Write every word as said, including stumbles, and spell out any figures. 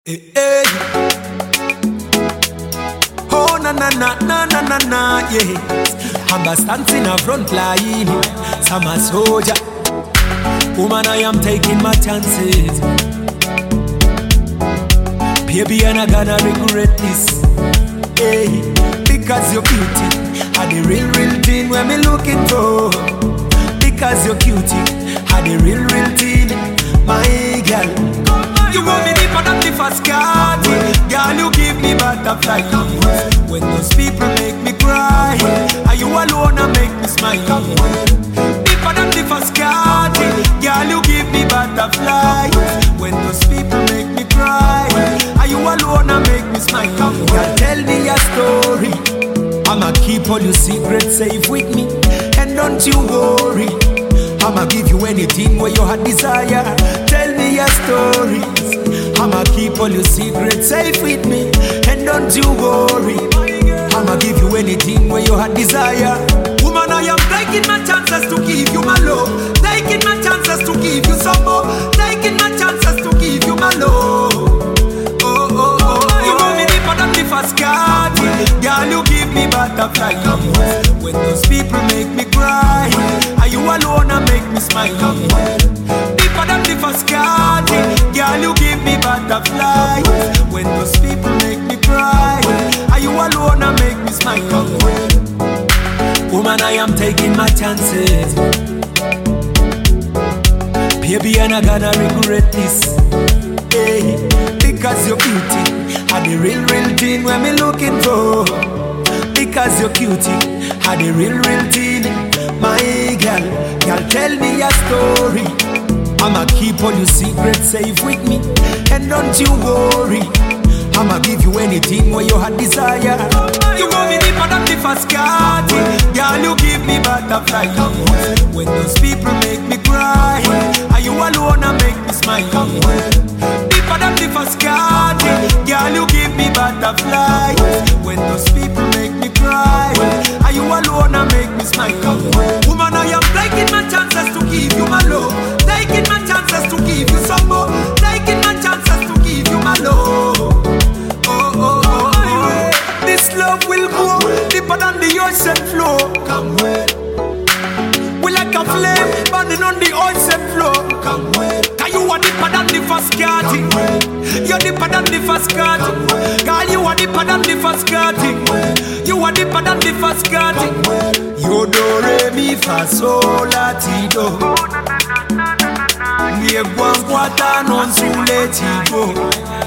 Hey, hey. Oh na na na na na na na yeah. I'm a standing in front line. I'm a soldier. Woman, I am taking my chances. Baby, I'm not gonna regret this. Hey, because you're beauty, are the real, real thing when me looking for. Because you're cutie, are the real, real thing, my girl. You want me deeper than the first card. Girl, you give me butterflies. When those people make me cry, are you alone and make me smile? Deeper than the first card. Girl, you give me butterflies. When those people make me cry, are you alone and make me smile? Girl, tell me your story. I'ma keep all your secrets safe with me, and don't you worry, I'ma give you anything where you had desire. Tell me your stories. I'ma keep all your secrets safe with me, and don't you worry, I'ma give you anything where you had desire. Woman, I am taking my chances to give you my love. Taking my chances to give you some more. Taking my chances to give you my love. Oh, oh, oh. You know me deeper than the first card. Girl, you give me butterflies. When those people make me cry, are you alone and make me smile? Deeper than the first card. Girl, you give me butterflies. When those people make me cry, are you alone and make me smile? Woman, I am taking my chances. Baby, I'm not gonna regret this. Hey, because you're beauty, are the real, real thing when me looking for. Because you're cutie, are the real, real thing, my girl. Girl, tell me your story. I'ma keep all your secrets safe with me, and don't you worry, I'ma give you anything where you had desire. You want me deeper than the first card. Girl, you give me butterflies. When those people make me cry, are you alone and make me smile? Deeper than the first card. Girl, you give me butterflies. When those people make me cry, are you alone and make me smile? Woman, I am taking my chances to give you my love. Taking my chances to give you some more. Taking my chances to give you my love. Oh, oh, oh, oh. This love will go deeper than the ocean floor. Come where? We like a flame burning on the ocean floor. Come where? Cause you are deeper than the first cutting. You're deeper than the first cutting. Girl, you are deeper than the first cutting. You are deeper than the first cutting. You do re mi fa sol la ti do. Niye gwan kwata non sule ti go.